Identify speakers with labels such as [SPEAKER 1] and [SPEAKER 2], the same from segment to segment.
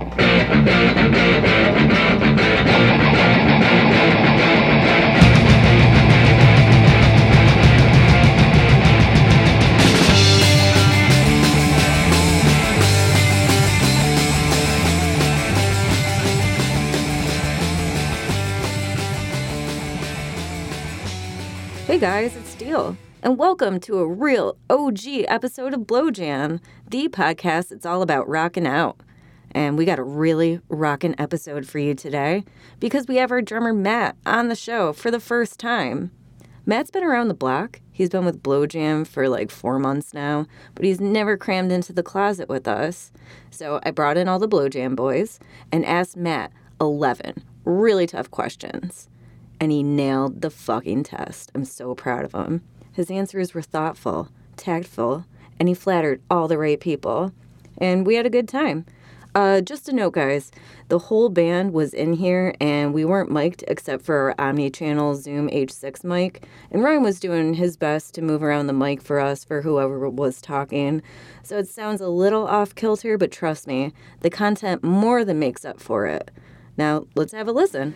[SPEAKER 1] Hey guys, it's Steele, and welcome to a real OG episode of Blow Jam, the podcast that's all about rocking out. And we got a really rockin' episode for you today because we have our drummer Matt on the show for the first time. Matt's been around the block. He's been with Blow Jam for like 4 months now, but he's never crammed into the closet with us. So I brought in all the Blow Jam boys and asked Matt 11 really tough questions. And he nailed the fucking test. I'm so proud of him. His answers were thoughtful, tactful, and he flattered all the right people. And we had a good time. Just a note, guys, the whole band was in here, and we weren't mic'd except for our omni-channel Zoom H6 mic. And Ryan was doing his best to move around the mic for us, for whoever was talking. So it sounds a little off-kilter, but trust me, the content more than makes up for it. Now, let's have a listen.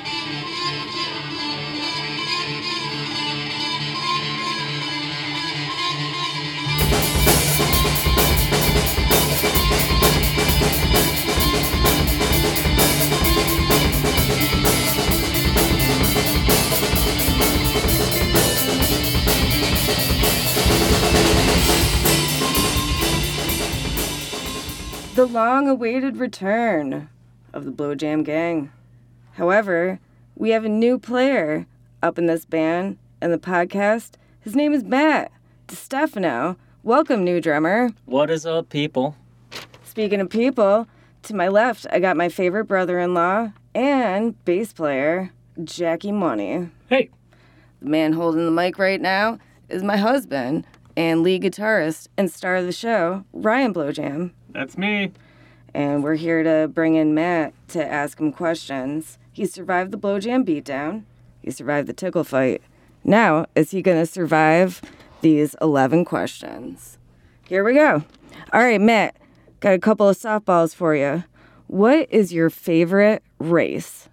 [SPEAKER 1] The long-awaited return of the Blow Jam gang. However, we have a new player up in this band and the podcast. His name is Matt DiStefano. Welcome, new drummer.
[SPEAKER 2] What is up, people?
[SPEAKER 1] Speaking of people, to my left, I got my favorite brother-in-law and bass player, Jackie Money.
[SPEAKER 3] Hey.
[SPEAKER 1] The man holding the mic right now is my husband and lead guitarist and star of the show, Ryan Blow Jam.
[SPEAKER 3] That's me.
[SPEAKER 1] And we're here to bring in Matt to ask him questions. He survived the Blow Jam beatdown. He survived the tickle fight. Now, is he going to survive these 11 questions? Here we go. All right, Matt, got a couple of softballs for you. What is your favorite race?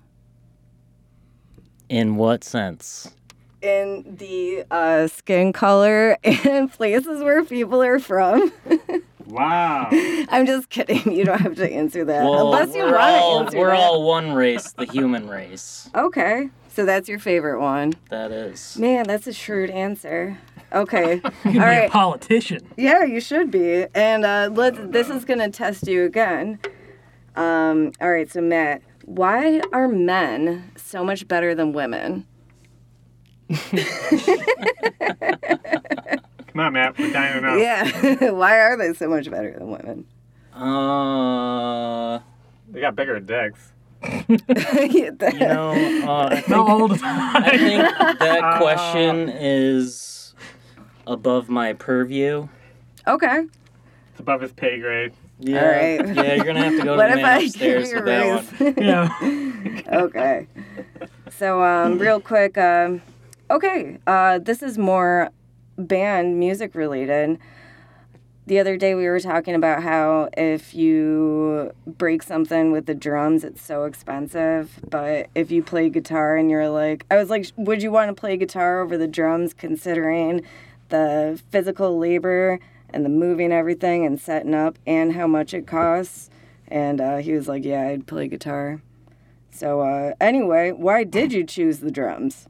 [SPEAKER 2] In what sense?
[SPEAKER 1] In the skin color and places where people are from.
[SPEAKER 3] Wow.
[SPEAKER 1] I'm just kidding. You don't have to answer that.
[SPEAKER 2] Well,
[SPEAKER 1] unless you want to answer
[SPEAKER 2] we're
[SPEAKER 1] that.
[SPEAKER 2] all one race, the human race.
[SPEAKER 1] Okay. So that's your favorite one.
[SPEAKER 2] That is.
[SPEAKER 1] Man, that's a shrewd answer. Okay.
[SPEAKER 3] You can be a politician.
[SPEAKER 1] Yeah, you should be. And this is going to test you again. All right, so Matt, why are men so much better than women?
[SPEAKER 3] Come on, Matt. We're dying to know.
[SPEAKER 1] Yeah. Why are they so much better than women?
[SPEAKER 3] They got bigger dicks.
[SPEAKER 2] I
[SPEAKER 3] Not all the time.
[SPEAKER 2] I think that question is above my purview.
[SPEAKER 1] Okay.
[SPEAKER 3] It's above his pay grade.
[SPEAKER 2] Yeah.
[SPEAKER 1] All right.
[SPEAKER 2] Yeah, you're gonna have to go
[SPEAKER 1] What
[SPEAKER 2] to the
[SPEAKER 1] if
[SPEAKER 2] man
[SPEAKER 1] I
[SPEAKER 2] upstairs
[SPEAKER 1] give you
[SPEAKER 2] with
[SPEAKER 1] a
[SPEAKER 2] that
[SPEAKER 1] raise?
[SPEAKER 2] one.
[SPEAKER 3] Yeah.
[SPEAKER 1] Okay. So, real quick, this is more band music related. The other day we were talking about how if you break something with the drums, it's so expensive. But if you play guitar and you're like, I was like, would you want to play guitar over the drums considering the physical labor and the moving everything and setting up and how much it costs? And he was like, yeah, I'd play guitar. So anyway, why did you choose the drums?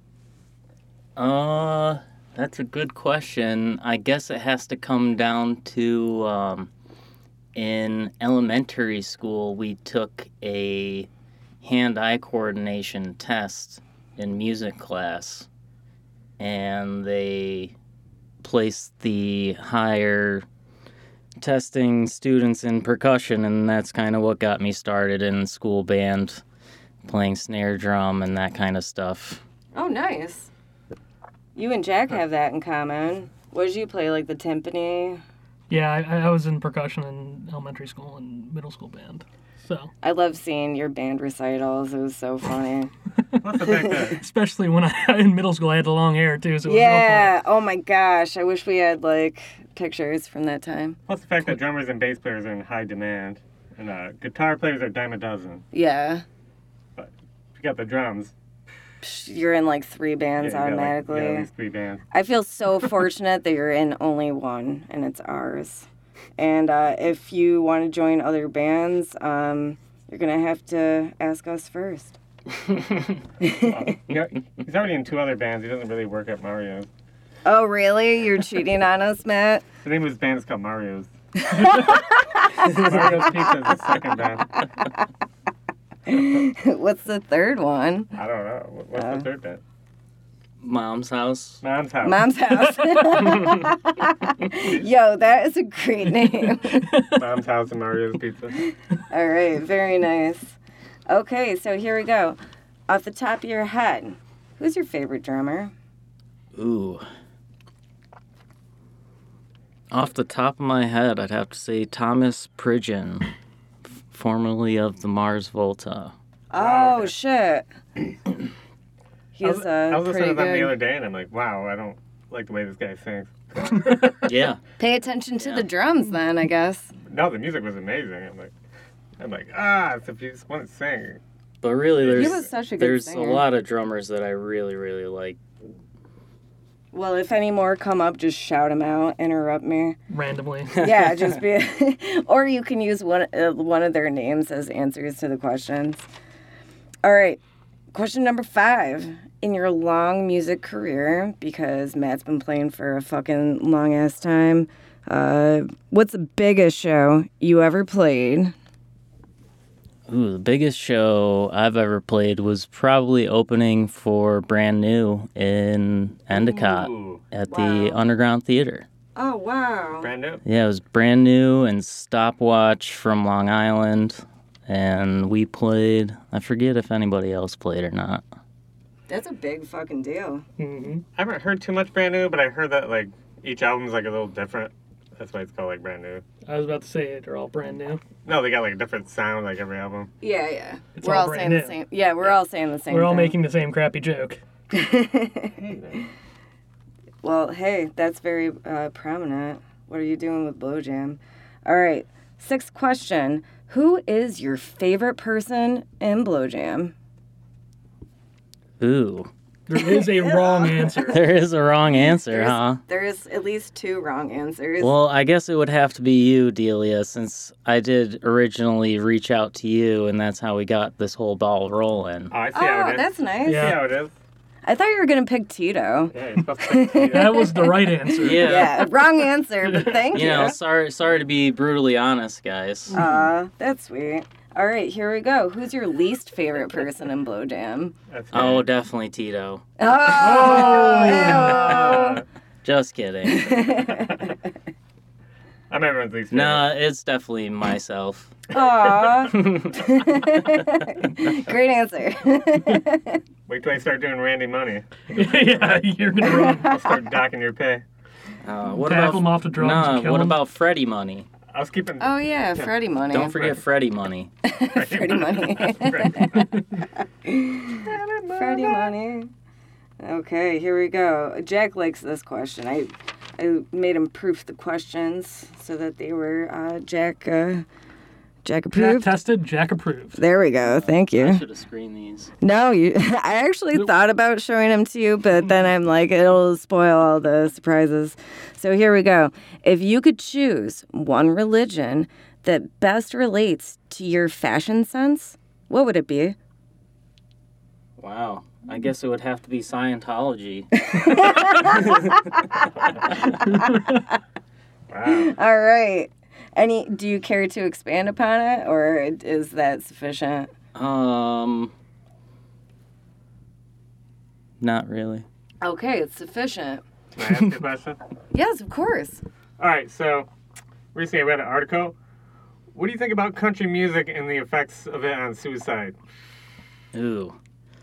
[SPEAKER 2] That's a good question. I guess it has to come down to, in elementary school, we took a hand-eye coordination test in music class, and they placed the higher testing students in percussion, and that's kind of what got me started in school band, playing snare drum and that kind of stuff.
[SPEAKER 1] Oh, nice. You and Jack have that in common. What did you play, like the timpani?
[SPEAKER 3] Yeah, I was in percussion in elementary school and middle school band. So
[SPEAKER 1] I love seeing your band recitals. It was so funny.
[SPEAKER 3] What's the big thing? Especially when in middle school I had the long hair too, so it was real
[SPEAKER 1] Yeah. Oh my gosh. I wish we had like pictures from that time.
[SPEAKER 3] Plus the fact that drummers and bass players are in high demand
[SPEAKER 4] And guitar players are a dime a dozen.
[SPEAKER 1] Yeah.
[SPEAKER 4] But if you got the drums,
[SPEAKER 1] You're in like 3 bands
[SPEAKER 4] yeah, you
[SPEAKER 1] automatically.
[SPEAKER 4] got, like, at least 3 bands.
[SPEAKER 1] I feel so fortunate that you're in only one, and it's ours. And if you want to join other bands, you're going to have to ask us first.
[SPEAKER 4] Well, he's already in 2 other bands. He doesn't really work at Mario's.
[SPEAKER 1] Oh, really? You're cheating on us, Matt?
[SPEAKER 4] The name of his band is called Mario's. Mario's Pizza is his second band.
[SPEAKER 1] What's the third one?
[SPEAKER 4] I don't know. What's the third band?
[SPEAKER 2] Mom's house.
[SPEAKER 4] Mom's House.
[SPEAKER 1] Mom's House. Yo, that is a great name.
[SPEAKER 4] Mom's House and Mario's Pizza.
[SPEAKER 1] All right, very nice. Okay, so here we go. Off the top of your head, who's your favorite drummer?
[SPEAKER 2] Ooh. Off the top of my head, I'd have to say Thomas Pridgeon, formerly of the Mars Volta.
[SPEAKER 1] Oh,
[SPEAKER 4] okay.
[SPEAKER 1] shit. He's
[SPEAKER 4] I was listening
[SPEAKER 1] pretty
[SPEAKER 4] to them the
[SPEAKER 1] good.
[SPEAKER 4] other day, and I'm like, wow, I don't like the way this guy sings.
[SPEAKER 2] Yeah.
[SPEAKER 1] Pay attention to
[SPEAKER 2] Yeah.
[SPEAKER 1] the drums then, I guess.
[SPEAKER 4] No, the music was amazing. I'm like, so if you just want to sing.
[SPEAKER 2] But really,
[SPEAKER 1] He
[SPEAKER 2] there's
[SPEAKER 1] was such a good
[SPEAKER 2] there's
[SPEAKER 1] singer.
[SPEAKER 2] a lot of drummers that I really, really like.
[SPEAKER 1] Well, if any more come up, just shout them out, interrupt me.
[SPEAKER 3] Randomly.
[SPEAKER 1] Yeah, just be, or you can use one of their names as answers to the questions. All right, question number 5. In your long music career, because Matt's been playing for a fucking long ass time, what's the biggest show you ever played?
[SPEAKER 2] Ooh, the biggest show I've ever played was probably opening for Brand New in Endicott
[SPEAKER 4] Ooh,
[SPEAKER 2] at
[SPEAKER 1] Wow.
[SPEAKER 2] the Underground Theater.
[SPEAKER 1] Oh wow!
[SPEAKER 4] brand new.
[SPEAKER 2] Yeah, it was Brand New and Stopwatch from Long Island, and we played. I forget if anybody else played or not.
[SPEAKER 1] That's a big fucking deal.
[SPEAKER 3] Mm-hmm.
[SPEAKER 4] I haven't heard too much brand new, but I heard that like each album's like a little different. That's why it's called like brand new.
[SPEAKER 3] I was about to say they're all brand new.
[SPEAKER 4] No, they got like a different sound like every album.
[SPEAKER 1] Yeah.
[SPEAKER 3] It's
[SPEAKER 1] we're
[SPEAKER 3] all
[SPEAKER 1] all
[SPEAKER 3] brand
[SPEAKER 1] saying
[SPEAKER 3] new.
[SPEAKER 1] the same. Yeah, we're all saying the same.
[SPEAKER 3] We're all
[SPEAKER 1] thing.
[SPEAKER 3] making the same crappy joke.
[SPEAKER 1] Well, hey, that's very prominent. What are you doing with Blowjam? All right, 6th question. Who is your favorite person in Blowjam?
[SPEAKER 2] Ooh,
[SPEAKER 3] There is a wrong answer.
[SPEAKER 2] there is a wrong answer, huh?
[SPEAKER 1] There's at least 2 wrong answers.
[SPEAKER 2] Well, I guess it would have to be you, Delia, since I did originally reach out to you, and that's how we got this whole ball rolling.
[SPEAKER 4] Oh, I see how
[SPEAKER 1] Oh,
[SPEAKER 4] it is.
[SPEAKER 1] that's nice.
[SPEAKER 4] See
[SPEAKER 3] Yeah.
[SPEAKER 4] how it is.
[SPEAKER 1] I thought you were going to pick Tito.
[SPEAKER 4] Yeah, you're supposed to pick
[SPEAKER 3] That was the right answer.
[SPEAKER 2] Yeah.
[SPEAKER 1] Yeah, wrong answer, but thank you.
[SPEAKER 2] You know, sorry to be brutally honest, guys.
[SPEAKER 1] That's sweet. All right, here we go. Who's your least favorite person in Blowjam?
[SPEAKER 4] That's
[SPEAKER 2] Oh,
[SPEAKER 4] good.
[SPEAKER 2] definitely Tito.
[SPEAKER 1] Oh,
[SPEAKER 2] Just kidding.
[SPEAKER 4] I'm everyone's least favorite.
[SPEAKER 2] Nah, it's definitely myself.
[SPEAKER 1] Aw. Great answer.
[SPEAKER 4] Wait till I start doing Randy money.
[SPEAKER 3] Yeah, you're gonna run.
[SPEAKER 4] I'll start docking your pay.
[SPEAKER 2] What
[SPEAKER 3] Tackle
[SPEAKER 2] about
[SPEAKER 3] him off the drums and
[SPEAKER 2] Nah,
[SPEAKER 3] kill
[SPEAKER 2] what
[SPEAKER 3] him.
[SPEAKER 2] about Freddie money?
[SPEAKER 4] I was keeping.
[SPEAKER 1] Oh yeah, Freddie money.
[SPEAKER 2] Don't forget Freddie money.
[SPEAKER 1] Freddie money. Freddie money. Okay, here we go. Jack likes this question. I made him proof the questions so that they were Jack
[SPEAKER 3] Jack
[SPEAKER 1] approved.
[SPEAKER 3] tested, Jack approved.
[SPEAKER 1] There we go. Thank
[SPEAKER 2] I
[SPEAKER 1] you.
[SPEAKER 2] should have screened these.
[SPEAKER 1] No, you. I actually thought about showing them to you, but then I'm like, it'll spoil all the surprises. So here we go. If you could choose one religion that best relates to your fashion sense, what would it be?
[SPEAKER 2] Wow. I guess it would have to be Scientology.
[SPEAKER 4] Wow.
[SPEAKER 1] All right. Do you care to expand upon it, or is that sufficient?
[SPEAKER 2] Not really.
[SPEAKER 1] Okay, it's sufficient.
[SPEAKER 4] Can I ask you a question?
[SPEAKER 1] Yes, of course.
[SPEAKER 4] All right, so recently I read an article. What do you think about country music and the effects of it on suicide?
[SPEAKER 2] Ooh.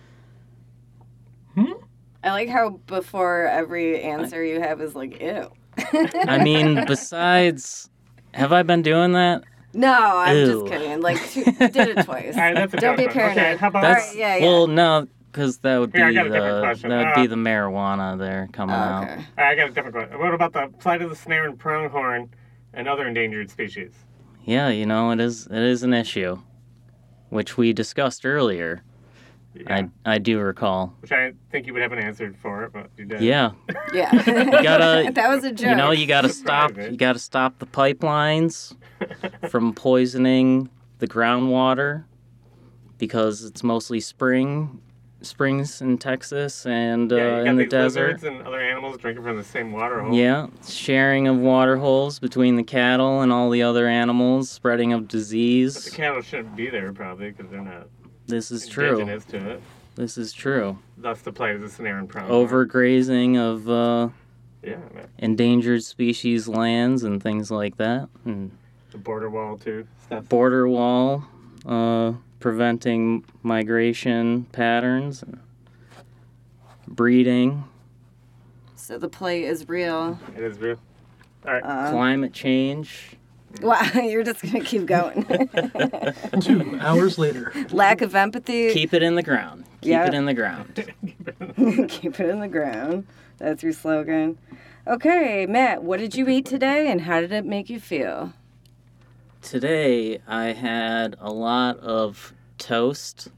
[SPEAKER 1] I like how before every answer you have is like, ew.
[SPEAKER 2] I mean, besides, have I been doing that?
[SPEAKER 1] No, I'm
[SPEAKER 2] Ew.
[SPEAKER 1] just kidding. Like, did it twice.
[SPEAKER 4] All right, that's a
[SPEAKER 1] Don't be
[SPEAKER 4] tough one.
[SPEAKER 1] paranoid.
[SPEAKER 4] Okay, how about
[SPEAKER 2] That's
[SPEAKER 1] right, yeah.
[SPEAKER 2] well, no, because that would be
[SPEAKER 4] Here, I got a different question.
[SPEAKER 2] that would be the marijuana there coming
[SPEAKER 1] Oh,
[SPEAKER 2] out.
[SPEAKER 1] okay.
[SPEAKER 4] All right, I got a different question. What about the plight of the snare and pronghorn and other endangered species?
[SPEAKER 2] Yeah, it is an issue, which we discussed earlier.
[SPEAKER 4] Yeah.
[SPEAKER 2] I do recall.
[SPEAKER 4] Which I think you would have an answer for it, but you didn't.
[SPEAKER 2] Yeah.
[SPEAKER 1] Yeah.
[SPEAKER 2] gotta-
[SPEAKER 1] That was a joke.
[SPEAKER 2] You gotta stop.
[SPEAKER 4] Surprising.
[SPEAKER 2] You gotta stop the pipelines from poisoning the groundwater, because it's mostly springs in Texas and
[SPEAKER 4] Yeah, you got
[SPEAKER 2] in the
[SPEAKER 4] these
[SPEAKER 2] desert.
[SPEAKER 4] lizards and other animals drinking from the same water hole.
[SPEAKER 2] Yeah, sharing of water holes between the cattle and all the other animals, spreading of
[SPEAKER 4] But the
[SPEAKER 2] disease.
[SPEAKER 4] cattle shouldn't be there probably because they're not
[SPEAKER 2] This is true.
[SPEAKER 4] indigenous to it.
[SPEAKER 2] This is true.
[SPEAKER 4] Thus, the plague is a snare and problem.
[SPEAKER 2] Overgrazing of
[SPEAKER 4] Yeah, man.
[SPEAKER 2] endangered species lands and things like that. And
[SPEAKER 4] The border wall too. Stuff.
[SPEAKER 2] border wall, preventing migration patterns, breeding,
[SPEAKER 1] So the plague is real.
[SPEAKER 4] It is real. All right.
[SPEAKER 2] climate change.
[SPEAKER 1] Wow, you're just gonna keep going.
[SPEAKER 3] 2 hours later.
[SPEAKER 1] Lack of empathy.
[SPEAKER 2] Keep it in the ground. Keep
[SPEAKER 1] Yeah.
[SPEAKER 2] it in the ground.
[SPEAKER 1] Keep it in the ground. That's your slogan. Okay, Matt, what did you eat today and how did it make you feel?
[SPEAKER 2] Today I had a lot of toast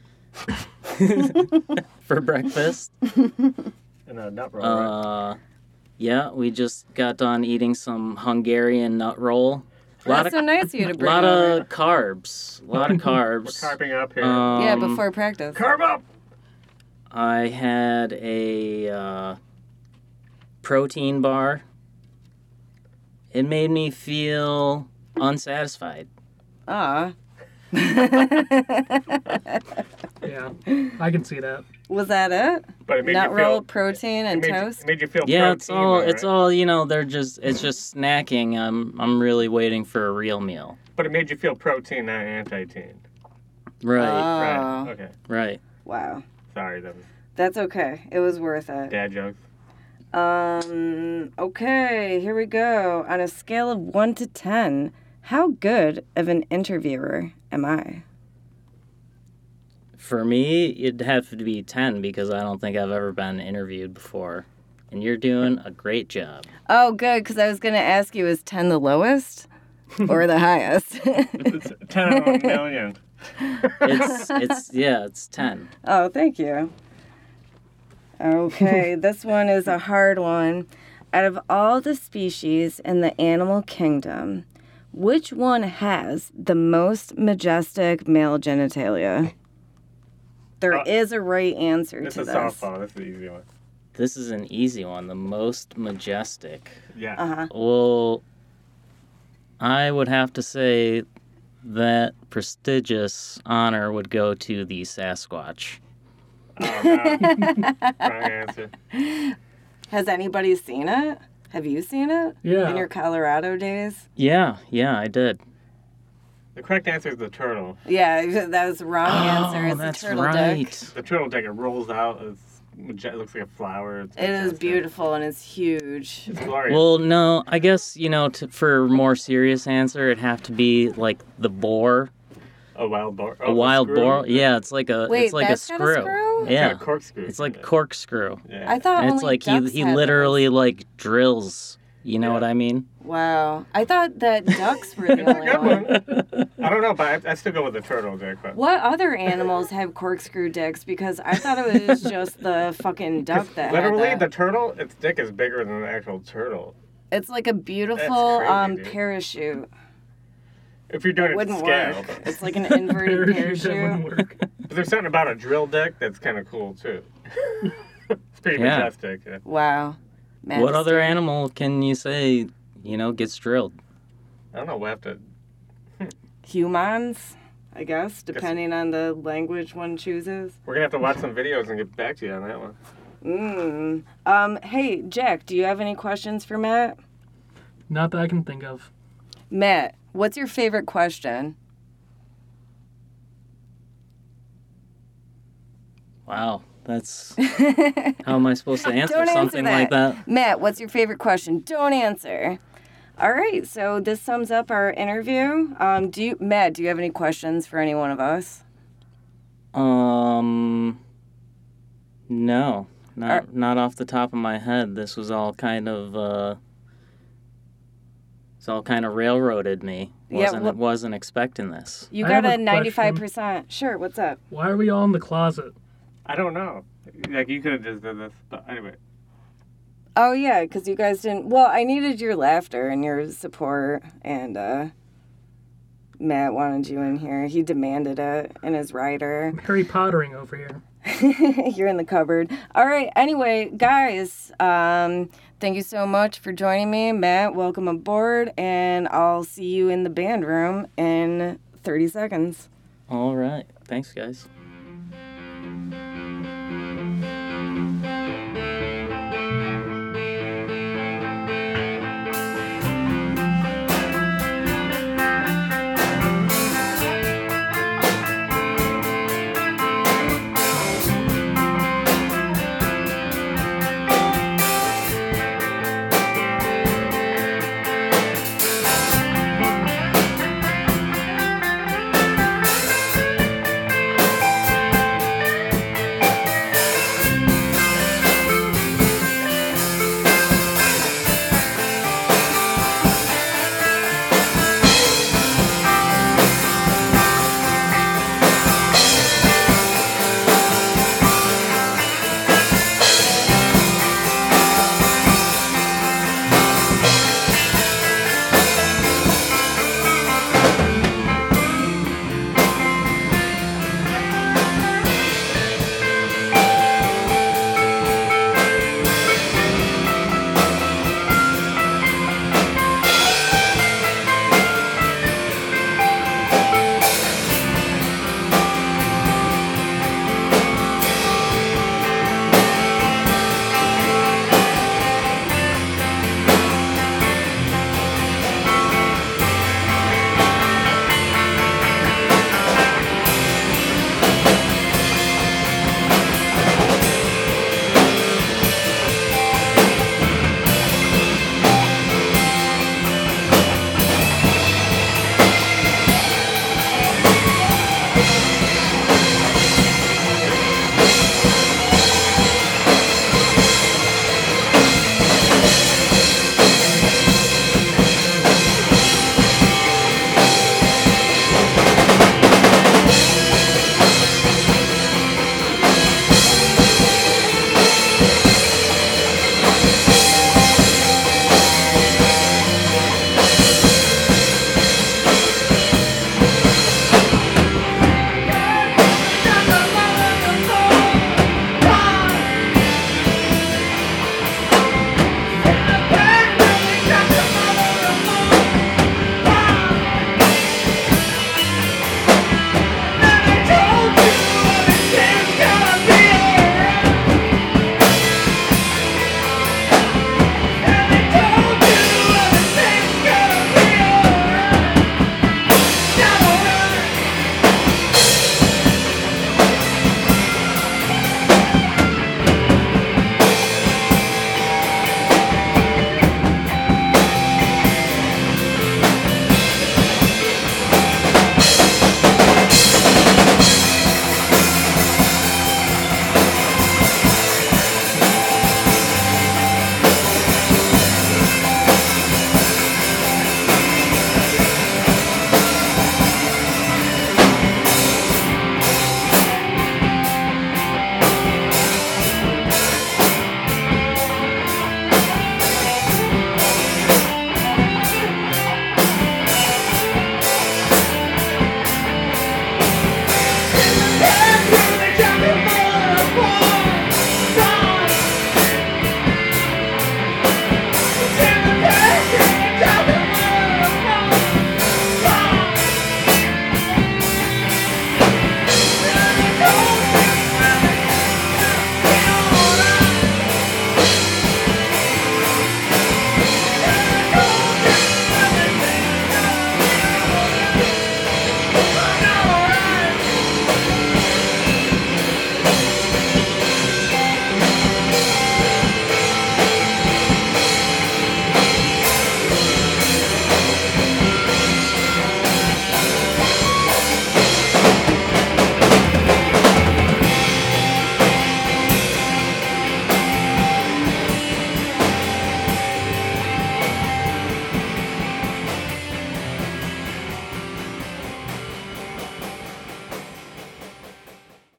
[SPEAKER 2] for breakfast.
[SPEAKER 4] And a nut roll. Right?
[SPEAKER 2] Yeah, we just got done eating some Hungarian nut roll.
[SPEAKER 1] That's so nice of you to
[SPEAKER 2] A
[SPEAKER 1] bring
[SPEAKER 2] lot
[SPEAKER 1] over.
[SPEAKER 2] of carbs. A lot of
[SPEAKER 4] We're
[SPEAKER 2] carbs.
[SPEAKER 4] carving up here.
[SPEAKER 1] Yeah,
[SPEAKER 2] Um,
[SPEAKER 1] before practice.
[SPEAKER 4] Carve up!
[SPEAKER 2] I had a protein bar. It made me feel unsatisfied.
[SPEAKER 1] Aw.
[SPEAKER 3] Yeah, I can see that.
[SPEAKER 1] Was that it?
[SPEAKER 4] But it made
[SPEAKER 1] Nut
[SPEAKER 4] you
[SPEAKER 1] roll,
[SPEAKER 4] feel.
[SPEAKER 1] protein, and toast?
[SPEAKER 4] It made you feel
[SPEAKER 2] Yeah,
[SPEAKER 4] protein.
[SPEAKER 2] it's all
[SPEAKER 4] though,
[SPEAKER 2] it's
[SPEAKER 4] right?
[SPEAKER 2] all it's just snacking. I'm really waiting for a real meal.
[SPEAKER 4] But it made you feel protein, not anti-teen.
[SPEAKER 2] Right,
[SPEAKER 1] Oh,
[SPEAKER 4] Right. Okay.
[SPEAKER 2] right.
[SPEAKER 1] wow.
[SPEAKER 4] Sorry, that was
[SPEAKER 1] That's okay. It was worth it.
[SPEAKER 4] dad jokes.
[SPEAKER 1] Okay, here we go. On a scale of 1 to 10, how good of an interviewer am I?
[SPEAKER 2] For me, it'd have to be 10 because I don't think I've ever been interviewed before. And you're doing a great job.
[SPEAKER 1] Oh, good, because I was going to ask you, is 10 the lowest or the highest?
[SPEAKER 4] It's 10 out of a million.
[SPEAKER 2] It's 10.
[SPEAKER 1] Oh, thank you. Okay, this one is a hard one. Out of all the species in the animal kingdom, which one has the most majestic male genitalia? There is a right answer
[SPEAKER 4] This
[SPEAKER 1] to
[SPEAKER 4] is
[SPEAKER 1] this.
[SPEAKER 4] softball. This is the easy one.
[SPEAKER 2] This is an easy one. The most majestic.
[SPEAKER 4] Yeah.
[SPEAKER 1] Uh-huh.
[SPEAKER 2] Well, I would have to say that prestigious honor would go to the Sasquatch.
[SPEAKER 4] Oh, no. Wrong answer.
[SPEAKER 1] Has anybody seen it? Have you seen it?
[SPEAKER 3] Yeah.
[SPEAKER 1] In your Colorado days?
[SPEAKER 2] Yeah, I did.
[SPEAKER 4] The correct answer is the turtle.
[SPEAKER 1] Yeah, that was the wrong answer. It's
[SPEAKER 2] that's
[SPEAKER 1] a turtle
[SPEAKER 2] right.
[SPEAKER 1] dick.
[SPEAKER 4] The turtle dick, it rolls out. It looks like a flower. It's
[SPEAKER 1] It is
[SPEAKER 4] fantastic.
[SPEAKER 1] beautiful and it's huge.
[SPEAKER 4] It's glorious.
[SPEAKER 2] Well, no, I guess, for a more serious answer, it'd have to be like the boar.
[SPEAKER 4] a wild boar.
[SPEAKER 2] A wild boar. Yeah, it's like a
[SPEAKER 1] Wait,
[SPEAKER 2] it's like a
[SPEAKER 1] that's got a
[SPEAKER 2] screw.
[SPEAKER 1] screw?
[SPEAKER 2] Yeah.
[SPEAKER 4] Kind of corkscrew.
[SPEAKER 2] It's like a corkscrew.
[SPEAKER 4] Yeah.
[SPEAKER 1] I thought
[SPEAKER 2] And it's
[SPEAKER 1] only
[SPEAKER 2] like
[SPEAKER 1] ducks
[SPEAKER 2] he
[SPEAKER 1] had
[SPEAKER 2] literally like drills. You know
[SPEAKER 4] Yeah.
[SPEAKER 2] what I mean?
[SPEAKER 1] those. Wow. I thought that ducks were the
[SPEAKER 4] It's a
[SPEAKER 1] only
[SPEAKER 4] good
[SPEAKER 1] one.
[SPEAKER 4] one. I don't know, but I still go with the turtle dick. But
[SPEAKER 1] What other animals have corkscrew dicks? Because I thought it was just the fucking duck that
[SPEAKER 4] literally,
[SPEAKER 1] had
[SPEAKER 4] the
[SPEAKER 1] that.
[SPEAKER 4] turtle, its dick is bigger than the actual turtle.
[SPEAKER 1] It's like a beautiful
[SPEAKER 4] crazy, dude.
[SPEAKER 1] parachute.
[SPEAKER 4] If you're doing
[SPEAKER 1] It
[SPEAKER 4] it
[SPEAKER 1] wouldn't
[SPEAKER 4] scale.
[SPEAKER 1] work. It's like an inverted
[SPEAKER 3] Parachute, that wouldn't
[SPEAKER 1] parachute.
[SPEAKER 3] work.
[SPEAKER 4] But there's something about a drill dick that's kind of cool too. It's pretty
[SPEAKER 2] Yeah.
[SPEAKER 4] majestic. Yeah.
[SPEAKER 1] Wow.
[SPEAKER 2] What other
[SPEAKER 1] Majesty.
[SPEAKER 2] animal can you say, gets drilled?
[SPEAKER 4] I don't know. We'll have to.
[SPEAKER 1] Humans, I guess, depending on the language one chooses.
[SPEAKER 4] We're gonna have to watch some videos and get back to you on that one.
[SPEAKER 1] Hey, Jack, do you have any questions for Matt?
[SPEAKER 3] Not that I can think of.
[SPEAKER 1] Matt, what's your favorite question?
[SPEAKER 2] Wow, that's how am I supposed to answer
[SPEAKER 1] Don't answer
[SPEAKER 2] something like that?
[SPEAKER 1] Matt, what's your favorite question? Don't answer. All right, so this sums up our interview. Matt, do you have any questions for any one of us?
[SPEAKER 2] No, not off the top of my head. This was all kind of it's all kind of railroaded me. Wasn't expecting this.
[SPEAKER 1] You
[SPEAKER 3] I
[SPEAKER 1] got
[SPEAKER 3] have
[SPEAKER 1] a
[SPEAKER 3] a
[SPEAKER 1] 95%. Sure, what's up?
[SPEAKER 3] Why are we all in the closet?
[SPEAKER 4] I don't know. Like, you could have just did this. But anyway.
[SPEAKER 1] Oh, yeah, because you guys didn't... Well, I needed your laughter and your support, and Matt wanted you in here. He demanded it in his rider.
[SPEAKER 3] Harry Pottering over here.
[SPEAKER 1] You're in the cupboard. All right, anyway, guys, thank you so much for joining me. Matt, welcome aboard, and I'll see you in the band room in 30 seconds.
[SPEAKER 2] All right. Thanks, guys.